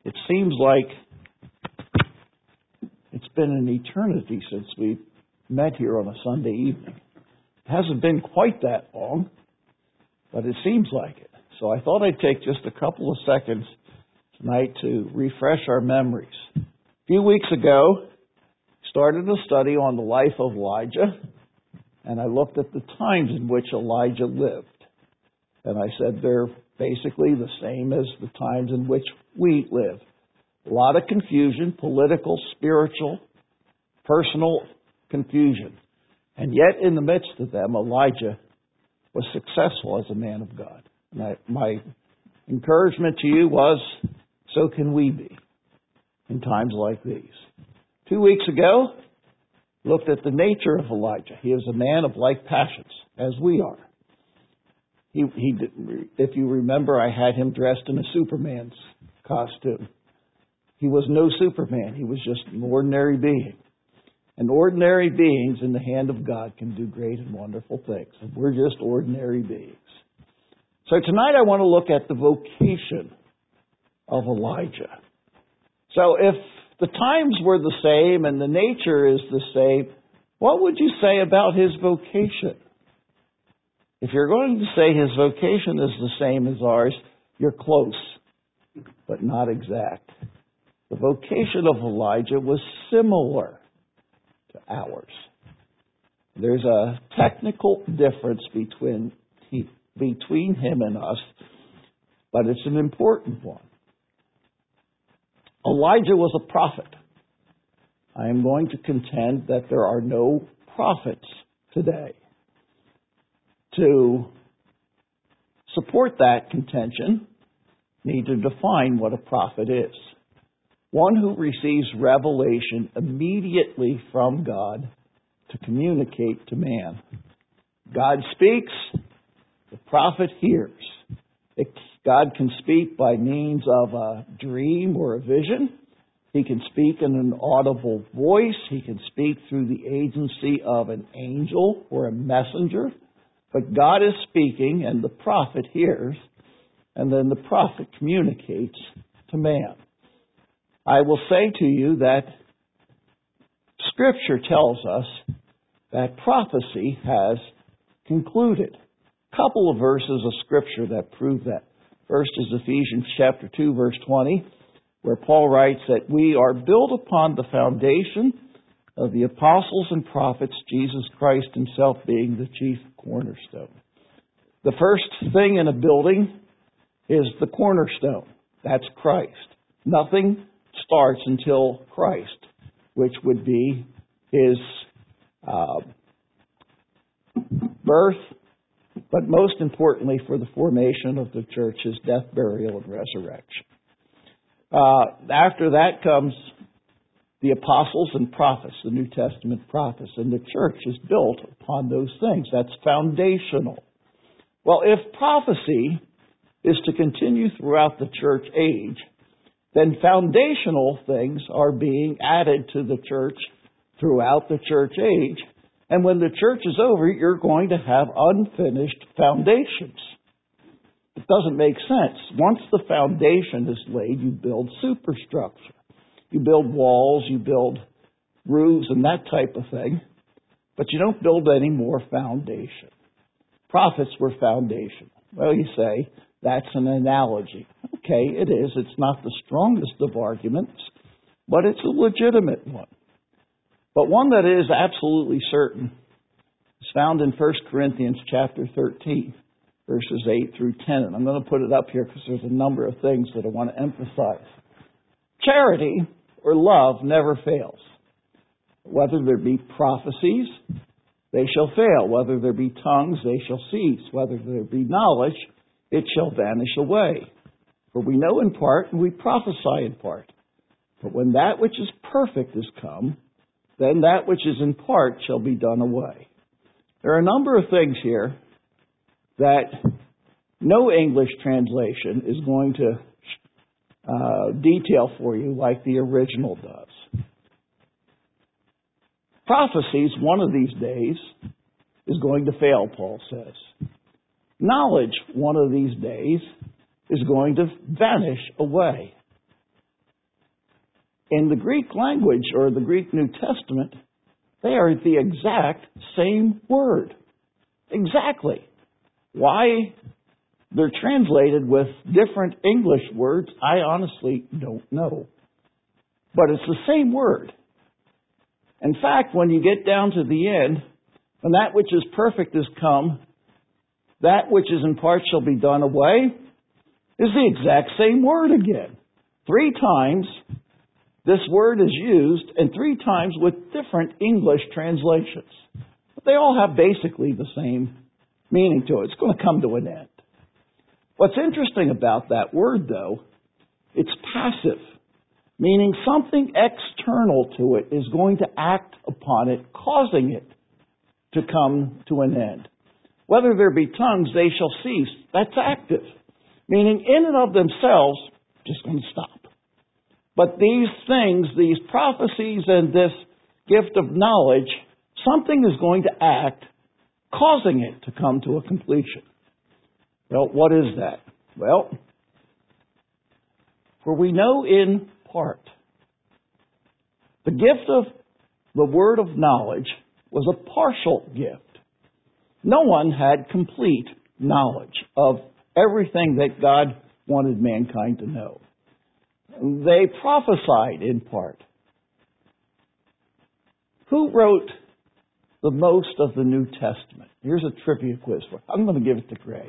It seems like it's been an eternity since we met here on a Sunday evening. It hasn't been quite that long, but it seems like it. So I thought I'd take just a couple of seconds tonight to refresh our memories. A few weeks ago, I started a study on the life of Elijah, and I looked at the times in which Elijah lived. And I said they're basically the same as the times in which we live. A lot of confusion, political, spiritual, personal confusion. And yet in the midst of them, Elijah was successful as a man of God. My encouragement to you was, so can we be in times like these. 2 weeks ago, looked at the nature of Elijah. He is a man of like passions, as we are. If you remember, I had him dressed in a Superman's costume. He was no Superman. He was just an ordinary being. And ordinary beings in the hand of God can do great and wonderful things. And we're just ordinary beings. So tonight I want to look at the vocation of Elijah. So if the times were the same and the nature is the same, what would you say about his vocation? If you're going to say his vocation is the same as ours, you're close, but not exact. The vocation of Elijah was similar to ours. There's a technical difference between him and us, but it's an important one. Elijah was a prophet. I am going to contend that there are no prophets today. To support that contention, need to define what a prophet is. One who receives revelation immediately from God to communicate to man. God speaks, the prophet hears. God can speak by means of a dream or a vision. He can speak in an audible voice. He can speak through the agency of an angel or a messenger. But God is speaking, and the prophet hears, and then the prophet communicates to man. I will say to you that Scripture tells us that prophecy has concluded. A couple of verses of Scripture that prove that. First is Ephesians chapter 2, verse 20, where Paul writes that we are built upon the foundation of the apostles and prophets, Jesus Christ himself being the chief cornerstone. The first thing in a building is the cornerstone. That's Christ. Nothing starts until Christ, which would be his birth, but most importantly for the formation of the church, his death, burial, and resurrection. After that comes the apostles and prophets, the New Testament prophets, and the church is built upon those things. That's foundational. Well, if prophecy is to continue throughout the church age, then foundational things are being added to the church throughout the church age. And when the church is over, you're going to have unfinished foundations. It doesn't make sense. Once the foundation is laid, you build superstructure. You build walls, you build roofs and that type of thing, but you don't build any more foundation. Prophets were foundational. Well, you say, that's an analogy. Okay, it is. It's not the strongest of arguments, but it's a legitimate one. But one that is absolutely certain is found in 1 Corinthians chapter 13, verses 8 through 10. And I'm going to put it up here because there's a number of things that I want to emphasize. Charity or love never fails. Whether there be prophecies, they shall fail. Whether there be tongues, they shall cease. Whether there be knowledge, it shall vanish away. For we know in part, and we prophesy in part. But when that which is perfect is come, then that which is in part shall be done away. There are a number of things here that no English translation is going to detail for you like the original does. Prophecies, one of these days, is going to fail, Paul says. Knowledge, one of these days, is going to vanish away. In the Greek language or the Greek New Testament, they are the exact same word. Exactly. Why they're translated with different English words, I honestly don't know. But it's the same word. In fact, when you get down to the end, when that which is perfect is come, that which is in part shall be done away, is the exact same word again. 3 times this word is used, and 3 times with different English translations. But they all have basically the same meaning to it. It's going to come to an end. What's interesting about that word, though, it's passive, meaning something external to it is going to act upon it, causing it to come to an end. Whether there be tongues, they shall cease. That's active, meaning in and of themselves, just going to stop. But these things, these prophecies and this gift of knowledge, something is going to act, causing it to come to a completion. Well, what is that? Well, for we know in part. The gift of the word of knowledge was a partial gift. No one had complete knowledge of everything that God wanted mankind to know. They prophesied in part. Who wrote the most of the New Testament? Here's a trivia quiz for you. I'm going to give it to Greg.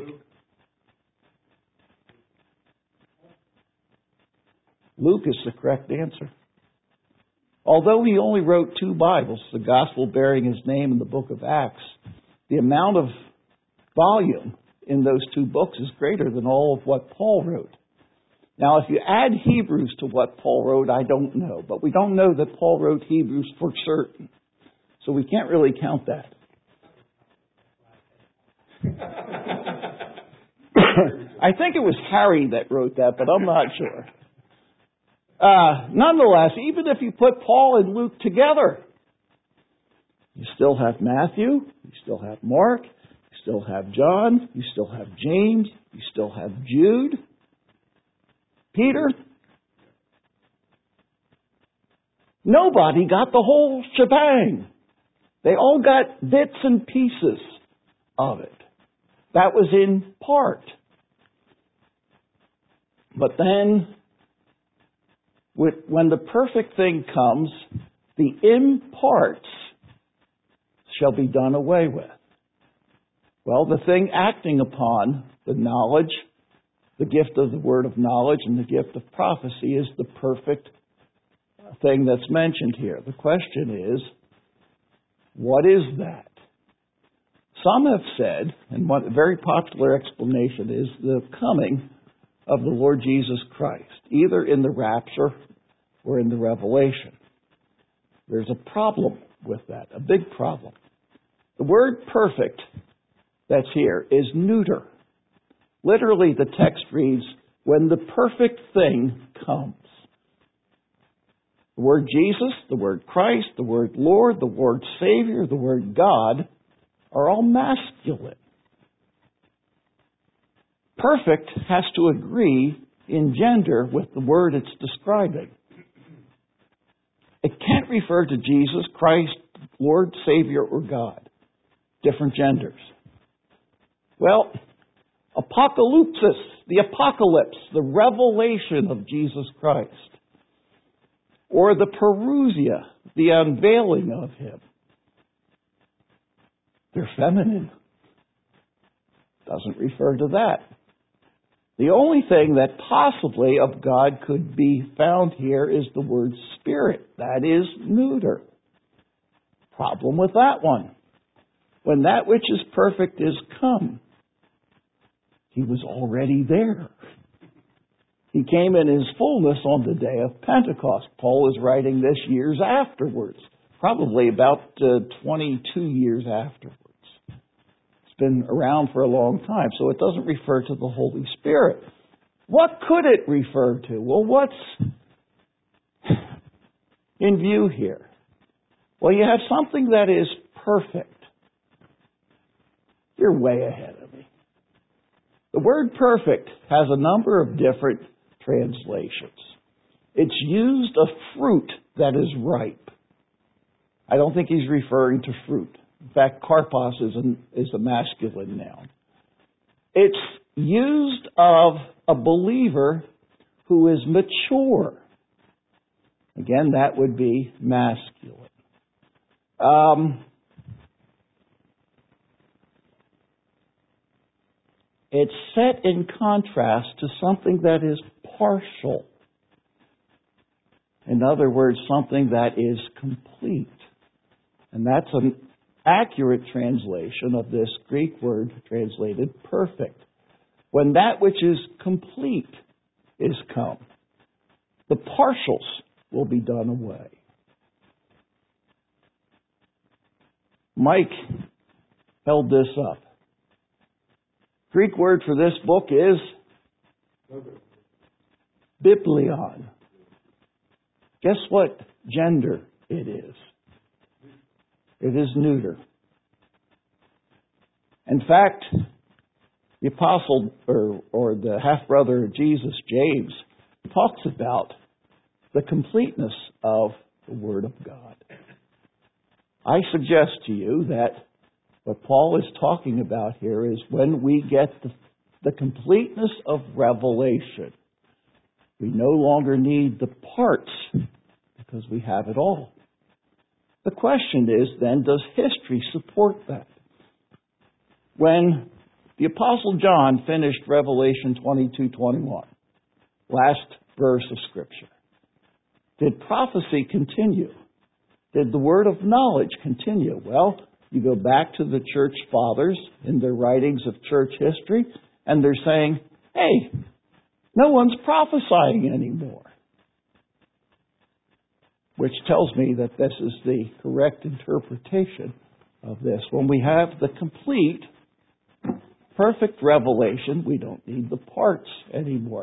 Luke is the correct answer. Although he only wrote 2 Bibles, the Gospel bearing his name in the book of Acts, the amount of volume in those 2 books is greater than all of what Paul wrote. Now, if you add Hebrews to what Paul wrote, I don't know. But we don't know that Paul wrote Hebrews for certain. So we can't really count that. I think it was Harry that wrote that, but I'm not sure. Nonetheless, even if you put Paul and Luke together, you still have Matthew, you still have Mark, you still have John, you still have James, you still have Jude, Peter. Nobody got the whole shebang. They all got bits and pieces of it. That was in part. But then, when the perfect thing comes, the in parts shall be done away with. Well, the thing acting upon the knowledge, the gift of the word of knowledge and the gift of prophecy is the perfect thing that's mentioned here. The question is, what is that? Some have said, and one very popular explanation is the coming of the Lord Jesus Christ, either in the rapture or in the revelation. There's a problem with that, a big problem. The word perfect that's here is neuter. Literally, the text reads, when the perfect thing comes. The word Jesus, the word Christ, the word Lord, the word Savior, the word God are all masculine. Perfect has to agree in gender with the word it's describing. It can't refer to Jesus, Christ, Lord, Savior, or God. Different genders. Well, apocalypsis, the apocalypse, the revelation of Jesus Christ. Or the parousia, the unveiling of Him. They're feminine. Doesn't refer to that. The only thing that possibly of God could be found here is the word Spirit. That is neuter. Problem with that one. When that which is perfect is come, He was already there. He came in His fullness on the day of Pentecost. Paul is writing this years afterwards, probably about 22 years afterwards. It's been around for a long time, so it doesn't refer to the Holy Spirit. What could it refer to? Well, what's in view here? Well, you have something that is perfect. You're way ahead of me. The word perfect has a number of different translations. It's used of fruit that is ripe. I don't think he's referring to fruit. In fact, karpos is a masculine noun. It's used of a believer who is mature. Again, that would be masculine. It's set in contrast to something that is partial. In other words, something that is complete. And that's an accurate translation of this Greek word translated perfect. When that which is complete is come, the partials will be done away. Mike held this up. Greek word for this book is biblion. Guess what gender it is? It is neuter. In fact, the apostle or the half-brother of Jesus, James, talks about the completeness of the Word of God. I suggest to you that what Paul is talking about here is when we get the completeness of revelation, we no longer need the parts because we have it all. The question is then, does history support that? When the Apostle John finished Revelation 22:21, last verse of Scripture, did prophecy continue? Did the word of knowledge continue? Well, you go back to the church fathers in their writings of church history, and they're saying, hey, no one's prophesying anymore. Which tells me that this is the correct interpretation of this. When we have the complete, perfect revelation, we don't need the parts anymore.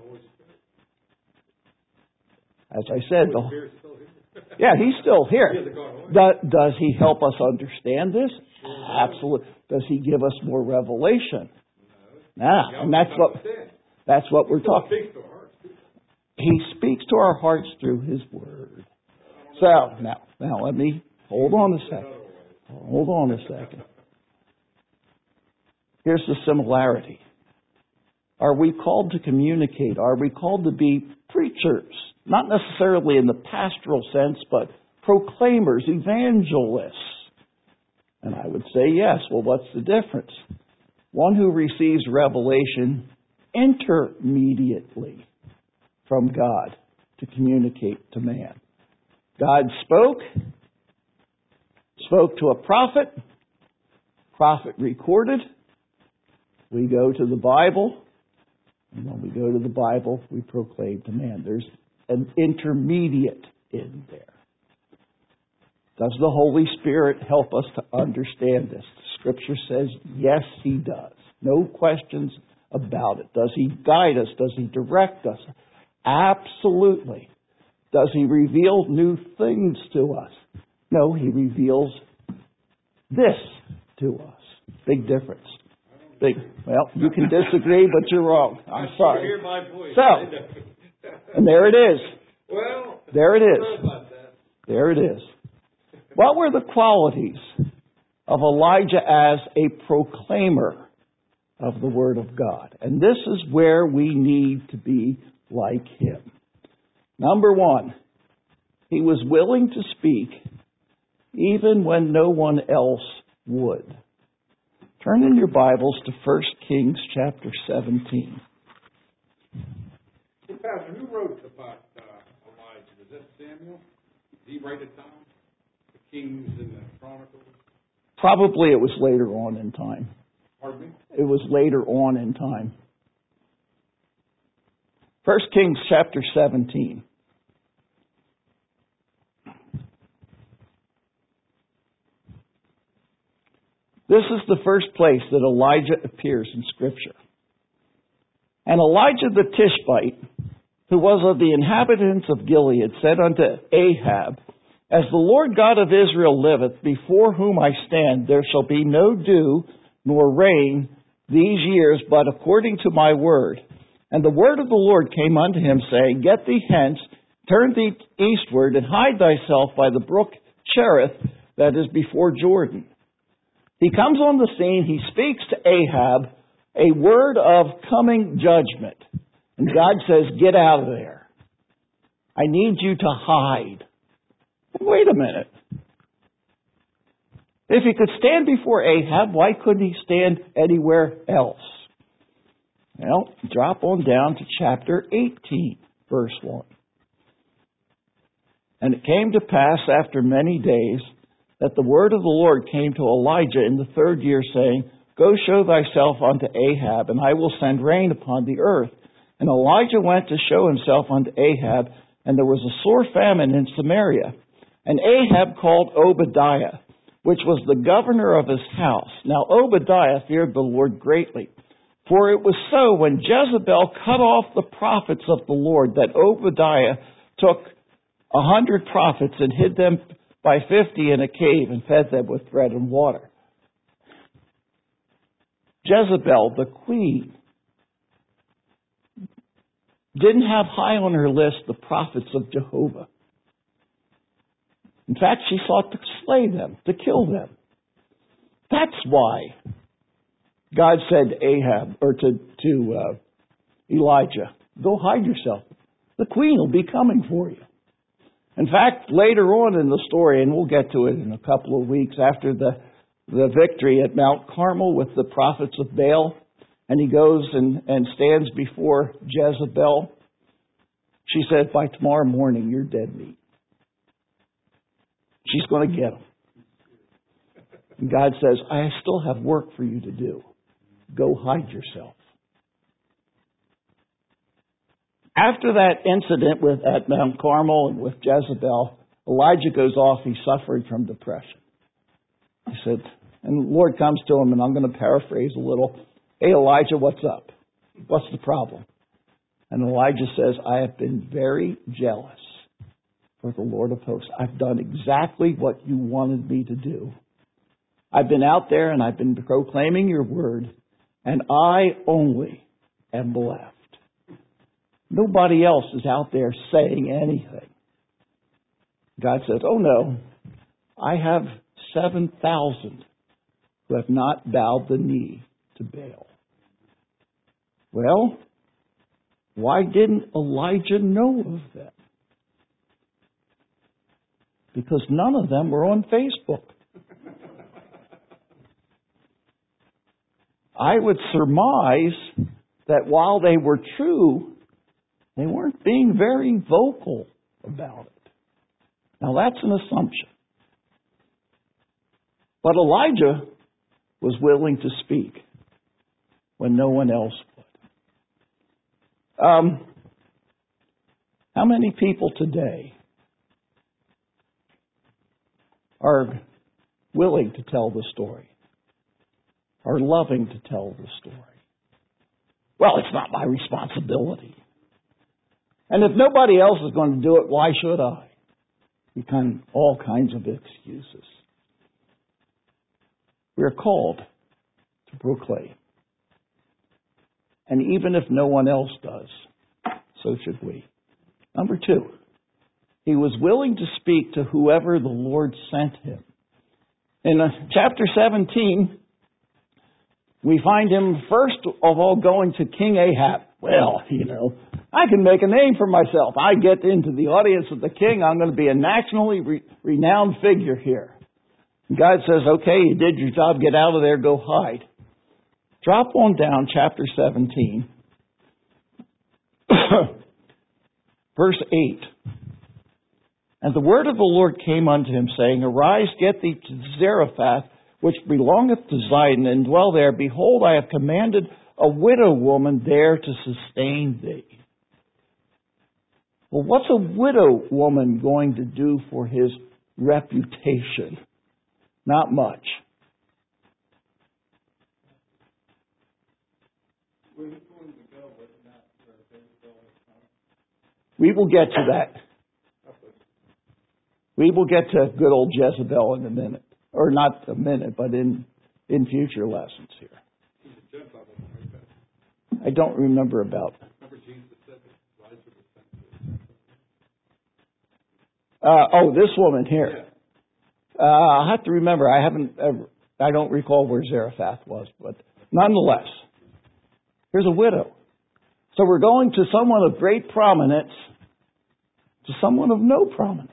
As I said, yeah, he's still here. Does he help us understand this? Absolutely. Does he give us more revelation? And that's what we're talking about. He speaks to our hearts through his word. So, now let me, hold on a second. Here's the similarity. Are we called to communicate? Are we called to be preachers? Not necessarily in the pastoral sense, but proclaimers, evangelists. And I would say yes. Well, what's the difference? One who receives revelation intermediately from God to communicate to man. God spoke to a prophet recorded. We go to the Bible, and when we go to the Bible, we proclaim to man. There's an intermediate in there. Does the Holy Spirit help us to understand this? The Scripture says, yes, He does. No questions about it. Does He guide us? Does He direct us? Absolutely. Does He reveal new things to us? No, He reveals this to us. Big difference. Well, you can disagree, but you're wrong. I'm sorry. Hear my voice. So, and there it is. Well, there it is. sorry about that. There it is. What were the qualities of Elijah as a proclaimer of the Word of God? And this is where we need to be like him. Number one, he was willing to speak even when no one else would. Turn in your Bibles to 1 Kings chapter 17. Hey, Pastor, who wrote about Elijah? Was that Samuel? Did he write it down? The Kings and the Chronicles? Probably it was later on in time. Pardon me? It was later on in time. 1 Kings chapter 17. This is the first place that Elijah appears in Scripture. And Elijah the Tishbite, who was of the inhabitants of Gilead, said unto Ahab, As the Lord God of Israel liveth, before whom I stand, there shall be no dew nor rain these years, but according to my word. And the word of the Lord came unto him, saying, Get thee hence, Turn thee eastward, and hide thyself by the brook Cherith that is before Jordan. He comes on the scene, he speaks to Ahab a word of coming judgment. And God says, get out of there. I need you to hide. Wait a minute. If he could stand before Ahab, why couldn't he stand anywhere else? Well, drop on down to chapter 18, verse 1. And it came to pass after many days that the word of the Lord came to Elijah in the 3rd year, saying, Go show thyself unto Ahab, and I will send rain upon the earth. And Elijah went to show himself unto Ahab, and there was a sore famine in Samaria. And Ahab called Obadiah, which was the governor of his house. Now Obadiah feared the Lord greatly. For it was so, when Jezebel cut off the prophets of the Lord, that Obadiah took 100 prophets and hid them by 50 in a cave and fed them with bread and water. Jezebel, the queen, didn't have high on her list the prophets of Jehovah. In fact, she sought to slay them, to kill them. That's why God said to Ahab, or to Elijah, go hide yourself. The queen will be coming for you. In fact, later on in the story, and we'll get to it in a couple of weeks, after the victory at Mount Carmel with the prophets of Baal, and he goes and stands before Jezebel, she said, by tomorrow morning, you're dead meat. She's going to get him. And God says, I still have work for you to do. Go hide yourself. After that incident at Mount Carmel and with Jezebel, Elijah goes off. He's suffering from depression. He said, and the Lord comes to him, and I'm going to paraphrase a little. Hey, Elijah, what's up? What's the problem? And Elijah says, I have been very jealous for the Lord of hosts. I've done exactly what you wanted me to do. I've been out there and I've been proclaiming your word, and I only am left. Nobody else is out there saying anything. God says, oh no, I have 7,000 who have not bowed the knee to Baal. Well, why didn't Elijah know of them? Because none of them were on Facebook. I would surmise that while they were true, they weren't being very vocal about it. Now that's an assumption. But Elijah was willing to speak when no one else would. How many people today are willing to tell the story? Are loving to tell the story? Well, it's not my responsibility. And if nobody else is going to do it, why should I? All kinds of excuses. We are called to proclaim. And even if no one else does, so should we. Number 2, he was willing to speak to whoever the Lord sent him. In chapter 17, we find him first of all going to King Ahab. Well, I can make a name for myself. I get into the audience of the king. I'm going to be a nationally renowned figure here. And God says, okay, you did your job. Get out of there. Go hide. Drop on down, chapter 17, verse 8. And the word of the Lord came unto him, saying, Arise, get thee to Zarephath, which belongeth to Zidon, and dwell there. Behold, I have commanded a widow woman there to sustain thee. Well, what's a widow woman going to do for his reputation? Not much. We will get to that. We will get to good old Jezebel in a minute. Or not a minute, but in future lessons here. I don't remember about. This woman here. I have to remember, I don't recall where Zarephath was, but nonetheless, here's a widow. So we're going to someone of great prominence to someone of no prominence.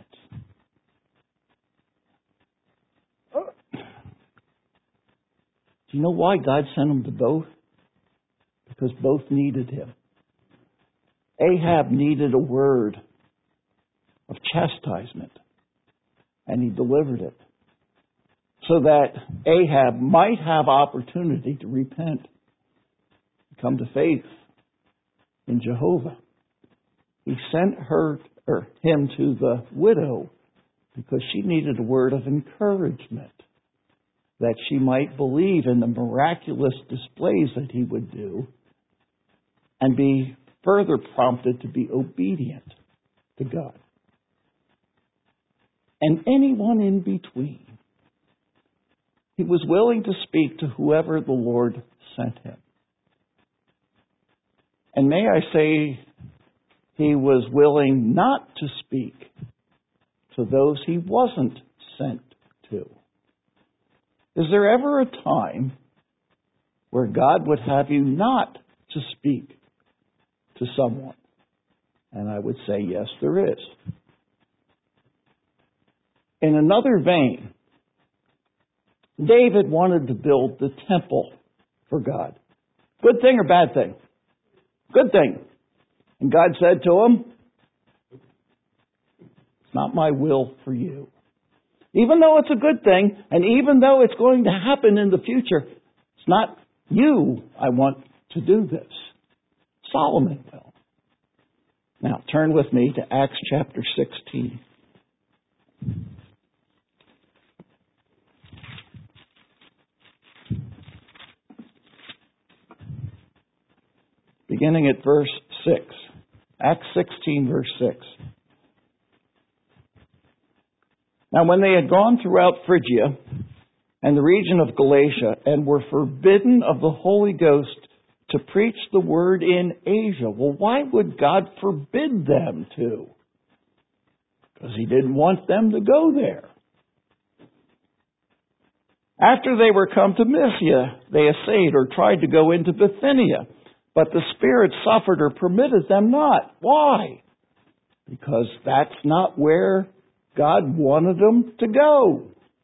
Do you know why God sent them to both? Because both needed him. Ahab needed a word of chastisement, and he delivered it so that Ahab might have opportunity to repent, come to faith in Jehovah. He sent him to the widow because she needed a word of encouragement, that she might believe in the miraculous displays that he would do and be further prompted to be obedient to God. And anyone in between. He was willing to speak to whoever the Lord sent him. And may I say, he was willing not to speak to those he wasn't sent to. Is there ever a time where God would have you not to speak to someone? And I would say, yes, there is. In another vein, David wanted to build the temple for God. Good thing or bad thing? Good thing. And God said to him, it's not my will for you. Even though it's a good thing, and even though it's going to happen in the future, it's not you I want to do this. Solomon will. Now, turn with me to Acts chapter 16. Beginning at verse 6. Acts 16, verse 6. Now, when they had gone throughout Phrygia and the region of Galatia and were forbidden of the Holy Ghost to preach the word in Asia. Well, why would God forbid them to? Because he didn't want them to go there. After they were come to Mysia, they essayed or tried to go into Bithynia, but the Spirit suffered or permitted them not. Why? Because that's not where God wanted them to go.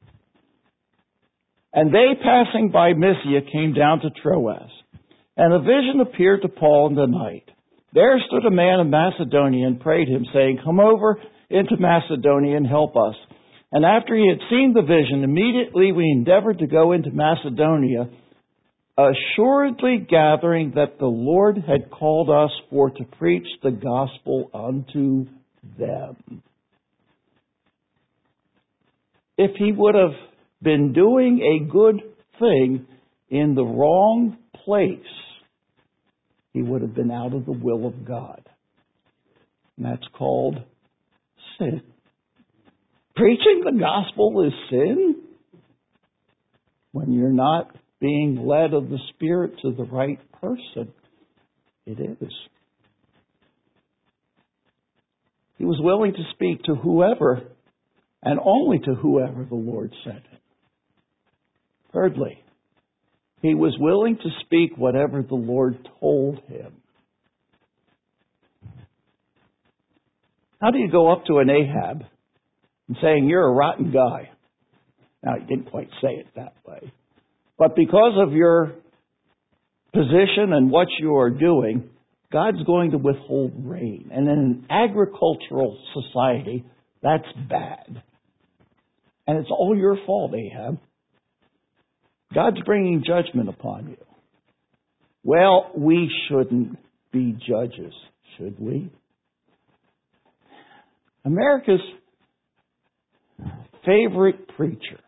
And they, passing by Mysia, came down to Troas. And a vision appeared to Paul in the night. There stood a man of Macedonia and prayed him, saying, come over into Macedonia and help us. And after he had seen the vision, immediately we endeavored to go into Macedonia, assuredly gathering that the Lord had called us for to preach the gospel unto them. If he would have been doing a good thing in the wrong place, he would have been out of the will of God. And that's called sin. Preaching the gospel is sin when you're not being led of the Spirit to the right person. It is. He was willing to speak to whoever and only to whoever the Lord sent him. Thirdly, he was willing to speak whatever the Lord told him. How do you go up to an Ahab and saying, you're a rotten guy? Now, he didn't quite say it that way. But because of your position and what you are doing, God's going to withhold rain. And in an agricultural society, that's bad. And it's all your fault, Ahab. God's bringing judgment upon you. Well, we shouldn't be judges, should we? America's favorite preacher.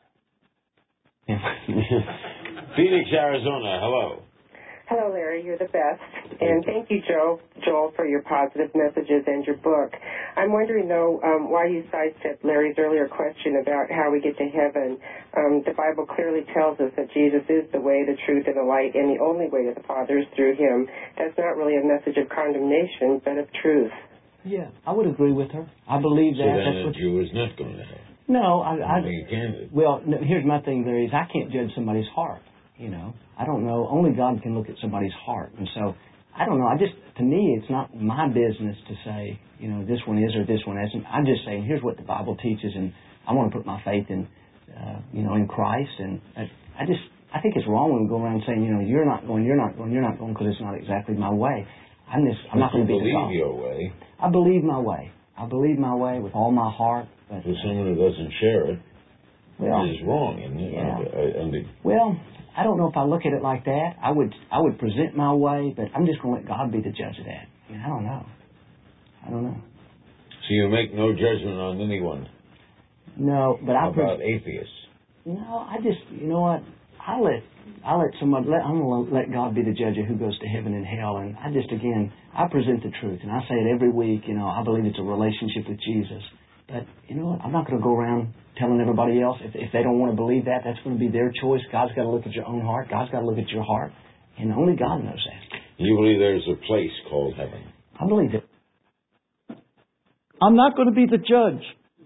Phoenix, Arizona. Hello. Hello, Larry. You're the best. And thank you, Joel, for your positive messages and your book. I'm wondering, though, why you sidestepped Larry's earlier question about how we get to heaven. The Bible clearly tells us that Jesus is the way, the truth, and the light, and the only way to the Father is through him. That's not really a message of condemnation, but of truth. Yeah, I would agree with her. I believe So that. then That's a what, Jew is not going to hell. no, I think you can. well, no, here's my thing, Larry, is I can't judge somebody's heart, you know. I don't know. Only God can look at somebody's heart. And so, I don't know. To me, it's not my business to say, you know, this one is or this one isn't. I'm just saying, here's what the Bible teaches, and I want to put my faith in, you know, in Christ. And I think it's wrong when we go around saying, you know, you're not going because it's not exactly my way. I'm not going to be believe your way. I believe my way. I believe my way with all my heart. But For someone who doesn't share it, well, is wrong. And yeah. Well, I don't know if I look at it like that. I would present my way, but I'm just going to let God be the judge of that. I mean, I don't know. So you make no judgment on anyone? No, but about atheists? No, you know what? I'm going to let God be the judge of who goes to heaven and hell. And I present the truth. And I say it every week, you know, I believe it's a relationship with Jesus. But, you know what? I'm not going to go around telling everybody else. If they don't want to believe that, that's going to be their choice. God's got to look at your own heart. God's got to look at your heart. And only God knows that. You believe there's a place called heaven? I believe it. I'm not going to be the judge.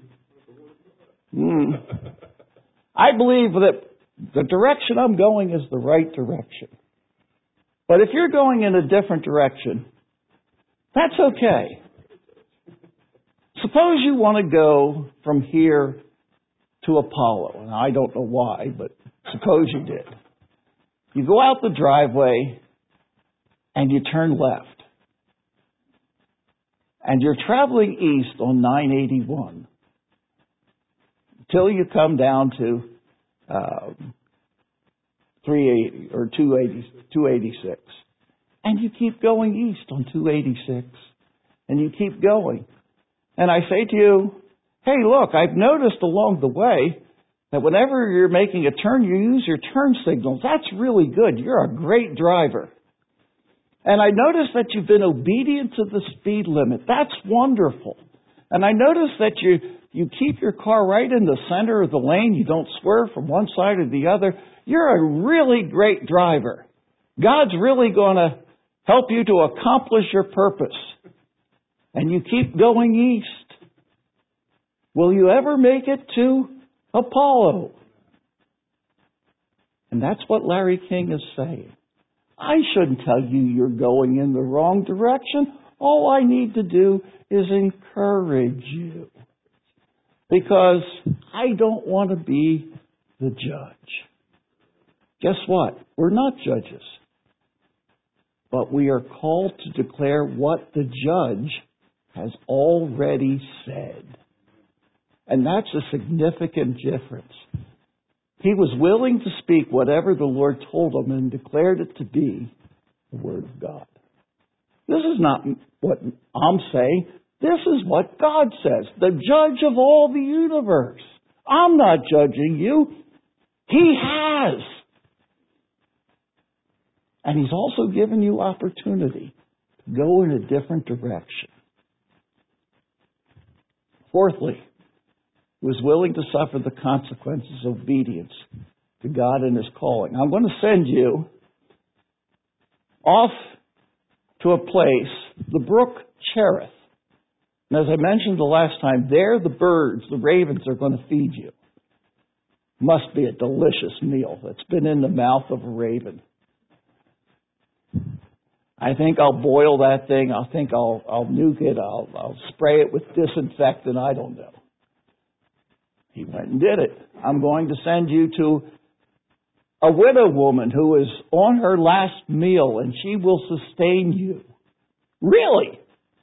I believe that the direction I'm going is the right direction. But if you're going in a different direction, that's okay. Suppose you want to go from here to Apollo. And I don't know why, but suppose you did. You go out the driveway and you turn left. And you're traveling east on 981 until you come down to 380 or 286. And you keep going east on 286. And you keep going. And I say to you, hey, look, I've noticed along the way that whenever you're making a turn, you use your turn signals. That's really good. You're a great driver. And I noticed that you've been obedient to the speed limit. That's wonderful. And I noticed that you keep your car right in the center of the lane. You don't swerve from one side or the other. You're a really great driver. God's really going to help you to accomplish your purpose. And you keep going east. Will you ever make it to Apollo? And that's what Larry King is saying. I shouldn't tell you you're going in the wrong direction. All I need to do is encourage you. Because I don't want to be the judge. Guess what? We're not judges. But we are called to declare what the judge has already said. And that's a significant difference. He was willing to speak whatever the Lord told him and declared it to be the Word of God. This is not what I'm saying. This is what God says, the judge of all the universe. I'm not judging you. He has. And He's also given you opportunity to go in a different direction. Fourthly, was willing to suffer the consequences of obedience to God and His calling. I'm going to send you off to a place, the brook Cherith. And as I mentioned the last time, there the birds, the ravens, are going to feed you. Must be a delicious meal that's been in the mouth of a raven. I think I'll boil that thing. I think I'll nuke it. I'll spray it with disinfectant. I don't know. He went and did it. I'm going to send you to a widow woman who is on her last meal, and she will sustain you. Really?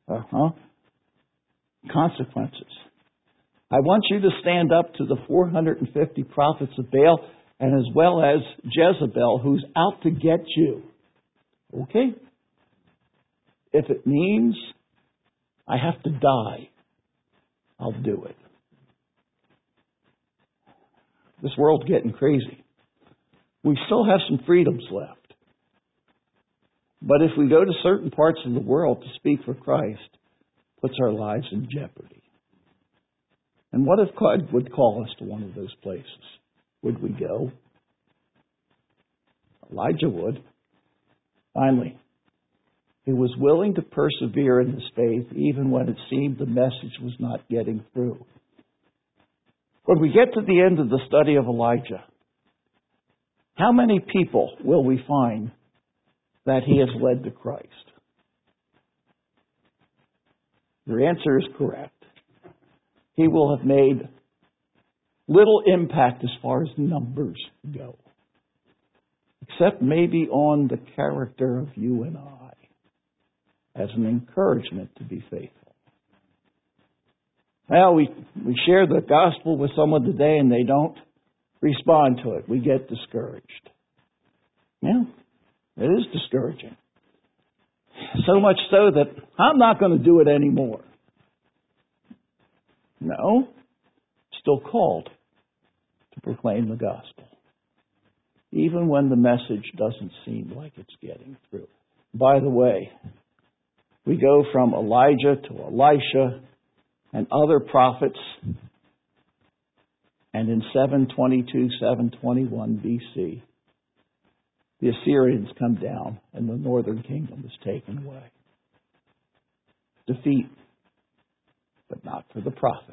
Consequences. I want you to stand up to the 450 prophets of Baal, and as well as Jezebel, who's out to get you. Okay? If it means I have to die, I'll do it. This world's getting crazy. We still have some freedoms left. But if we go to certain parts of the world to speak for Christ, it puts our lives in jeopardy. And what if God would call us to one of those places? Would we go? Elijah would. Finally, He was willing to persevere in his faith even when it seemed the message was not getting through. When we get to the end of the study of Elijah, how many people will we find that he has led to Christ? Your answer is correct. He will have made little impact as far as numbers go, except maybe on the character of you and I, as an encouragement to be faithful. Well, we share the gospel with someone today and they don't respond to it. We get discouraged. Yeah, it is discouraging. So much so that I'm not going to do it anymore. No, still called to proclaim the gospel, even when the message doesn't seem like it's getting through. By the way, we go from Elijah to Elisha and other prophets, and in 722, 721 BC, the Assyrians come down and the northern kingdom is taken away. Defeat, but not for the prophet.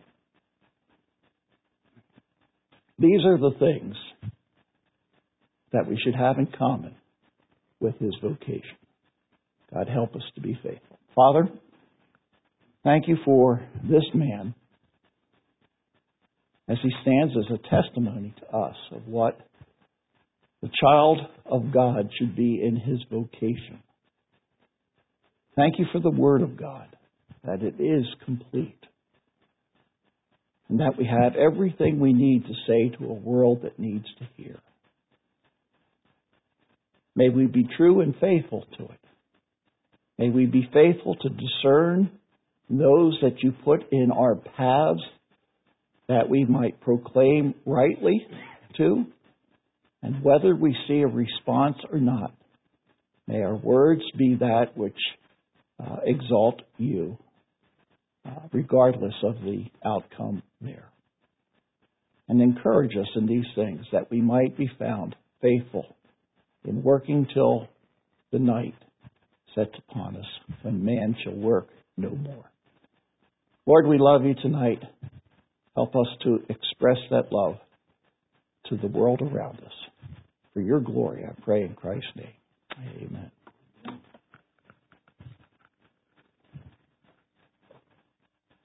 These are the things that we should have in common with his vocation. God help us to be faithful. Father, thank you for this man as he stands as a testimony to us of what the child of God should be in his vocation. Thank you for the Word of God, that it is complete, and that we have everything we need to say to a world that needs to hear. May we be true and faithful to it. May we be faithful to discern those that you put in our paths that we might proclaim rightly to, and whether we see a response or not, may our words be that which exalt you, regardless of the outcome there. And encourage us in these things that we might be found faithful in working till the night sets upon us when man shall work no more. Lord, we love you tonight. Help us to express that love to the world around us. For your glory, I pray in Christ's name. Amen.